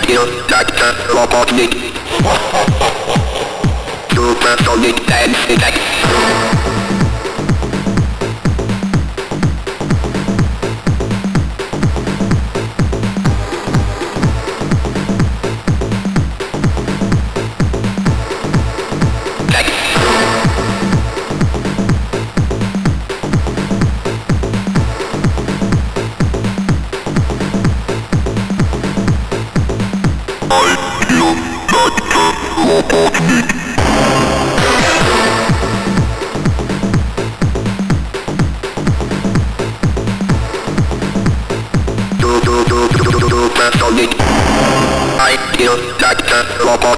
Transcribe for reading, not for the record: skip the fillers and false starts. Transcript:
feel like the Robotnik. Supersonic dance attack. Supersonic. I feel like the robot.